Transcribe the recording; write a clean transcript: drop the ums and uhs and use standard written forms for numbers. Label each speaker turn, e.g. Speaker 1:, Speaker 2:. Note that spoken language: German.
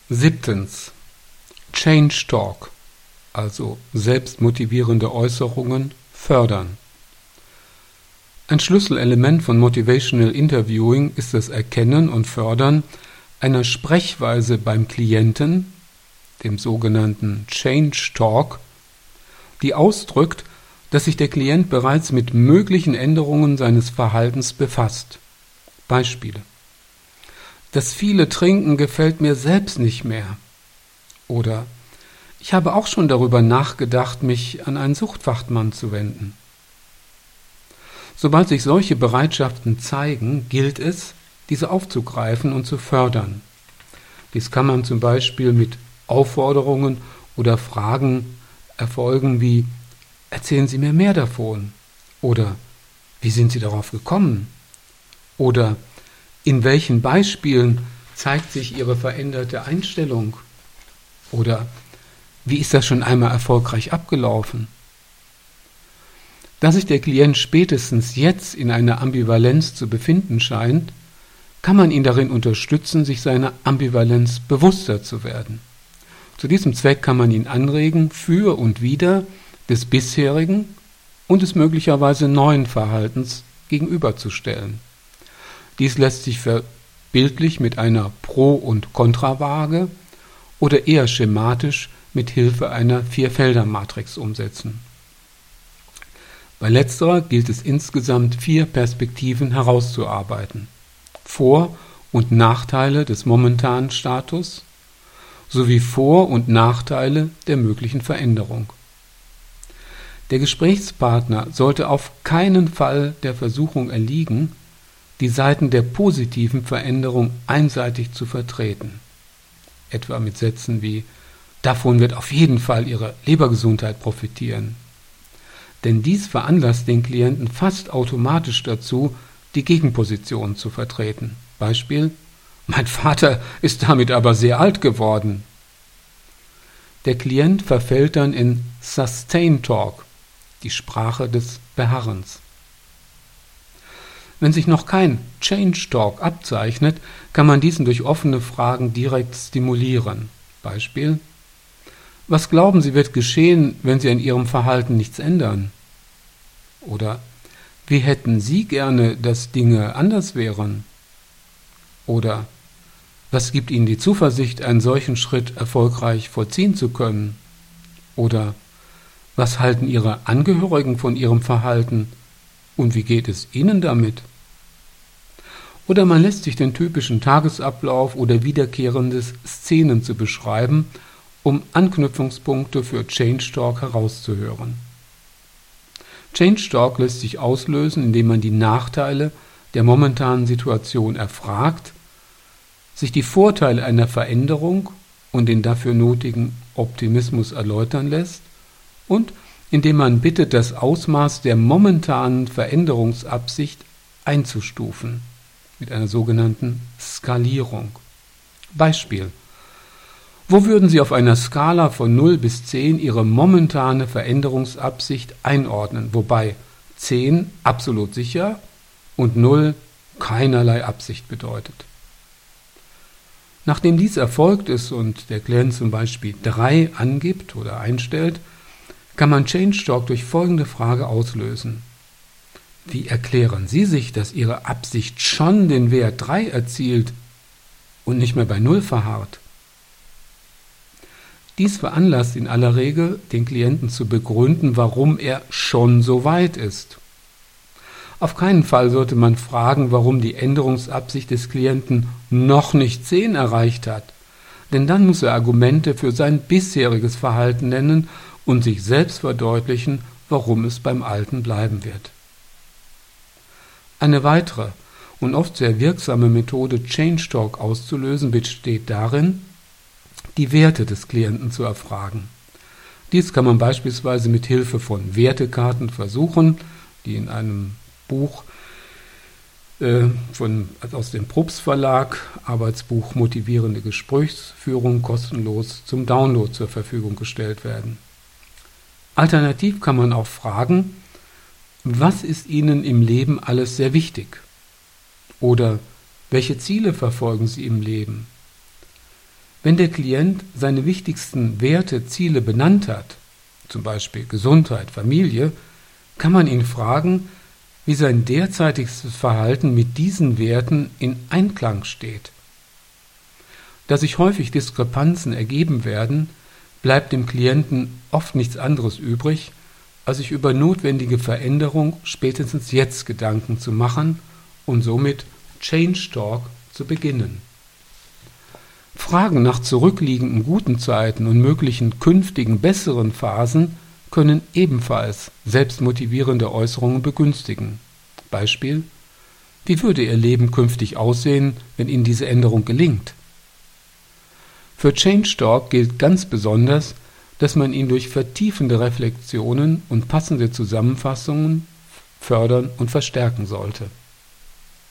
Speaker 1: 7. Change Talk, also selbstmotivierende Äußerungen, fördern. Ein Schlüsselelement von Motivational Interviewing ist das Erkennen und Fördern einer Sprechweise beim Klienten, dem sogenannten Change Talk, die ausdrückt, dass sich der Klient bereits mit möglichen Änderungen seines Verhaltens befasst. Beispiele: Das viele Trinken gefällt mir selbst nicht mehr. Oder: Ich habe auch schon darüber nachgedacht, mich an einen Suchtfachmann zu wenden. Sobald sich solche Bereitschaften zeigen, gilt es, diese aufzugreifen und zu fördern. Dies kann man zum Beispiel mit Aufforderungen oder Fragen erfolgen wie: Erzählen Sie mir mehr davon. Oder: Wie sind Sie darauf gekommen? Oder: In welchen Beispielen zeigt sich Ihre veränderte Einstellung? Oder: Wie ist das schon einmal erfolgreich abgelaufen? Da sich der Klient spätestens jetzt in einer Ambivalenz zu befinden scheint, kann man ihn darin unterstützen, sich seiner Ambivalenz bewusster zu werden. Zu diesem Zweck kann man ihn anregen, für und wider des bisherigen und des möglicherweise neuen Verhaltens gegenüberzustellen. Dies lässt sich verbildlich mit einer Pro- und Kontrawaage oder eher schematisch mit Hilfe einer Vierfelder-Matrix umsetzen. Bei letzterer gilt es insgesamt 4 Perspektiven herauszuarbeiten: Vor- und Nachteile des momentanen Status sowie Vor- und Nachteile der möglichen Veränderung. Der Gesprächspartner sollte auf keinen Fall der Versuchung erliegen, die Seiten der positiven Veränderung einseitig zu vertreten, etwa mit Sätzen wie: Davon wird auf jeden Fall Ihre Lebergesundheit profitieren. Denn dies veranlasst den Klienten fast automatisch dazu, die Gegenposition zu vertreten. Beispiel: Mein Vater ist damit aber sehr alt geworden. Der Klient verfällt dann in Sustain Talk, die Sprache des Beharrens. Wenn sich noch kein Change Talk abzeichnet, kann man diesen durch offene Fragen direkt stimulieren. Beispiel: Was glauben Sie, wird geschehen, wenn Sie an Ihrem Verhalten nichts ändern? Oder: Wie hätten Sie gerne, dass Dinge anders wären? Oder: Was gibt Ihnen die Zuversicht, einen solchen Schritt erfolgreich vollziehen zu können? Oder: Was halten Ihre Angehörigen von Ihrem Verhalten und wie geht es Ihnen damit? Oder man lässt sich den typischen Tagesablauf oder wiederkehrende Szenen zu beschreiben, um Anknüpfungspunkte für Change Talk herauszuhören. Change Talk lässt sich auslösen, indem man die Nachteile der momentanen Situation erfragt, sich die Vorteile einer Veränderung und den dafür nötigen Optimismus erläutern lässt und indem man bittet, das Ausmaß der momentanen Veränderungsabsicht einzustufen mit einer sogenannten Skalierung. Beispiel: Wo würden Sie auf einer Skala von 0 bis 10 Ihre momentane Veränderungsabsicht einordnen, wobei 10 absolut sicher und 0 keinerlei Absicht bedeutet? Nachdem dies erfolgt ist und der Klient zum Beispiel 3 angibt oder einstellt, kann man Change Talk durch folgende Frage auslösen: Wie erklären Sie sich, dass Ihre Absicht schon den Wert 3 erzielt und nicht mehr bei 0 verharrt? Dies veranlasst in aller Regel den Klienten zu begründen, warum er schon so weit ist. Auf keinen Fall sollte man fragen, warum die Änderungsabsicht des Klienten noch nicht 10 erreicht hat, denn dann muss er Argumente für sein bisheriges Verhalten nennen und sich selbst verdeutlichen, warum es beim Alten bleiben wird. Eine weitere und oft sehr wirksame Methode, Change Talk auszulösen, besteht darin, die Werte des Klienten zu erfragen. Dies kann man beispielsweise mit Hilfe von Wertekarten versuchen, die in einem Buch aus dem Probst Verlag, Arbeitsbuch Motivierende Gesprächsführung, kostenlos zum Download zur Verfügung gestellt werden. Alternativ kann man auch fragen: Was ist Ihnen im Leben alles sehr wichtig? Oder: Welche Ziele verfolgen Sie im Leben? Wenn der Klient seine wichtigsten Werte, Ziele benannt hat, zum Beispiel Gesundheit, Familie, kann man ihn fragen, wie sein derzeitiges Verhalten mit diesen Werten in Einklang steht. Da sich häufig Diskrepanzen ergeben werden, bleibt dem Klienten oft nichts anderes übrig, als sich über notwendige Veränderung spätestens jetzt Gedanken zu machen und somit Change Talk zu beginnen. Fragen nach zurückliegenden guten Zeiten und möglichen künftigen besseren Phasen können ebenfalls selbstmotivierende Äußerungen begünstigen. Beispiel: Wie würde Ihr Leben künftig aussehen, wenn Ihnen diese Änderung gelingt? Für Change Talk gilt ganz besonders, dass man ihn durch vertiefende Reflexionen und passende Zusammenfassungen fördern und verstärken sollte.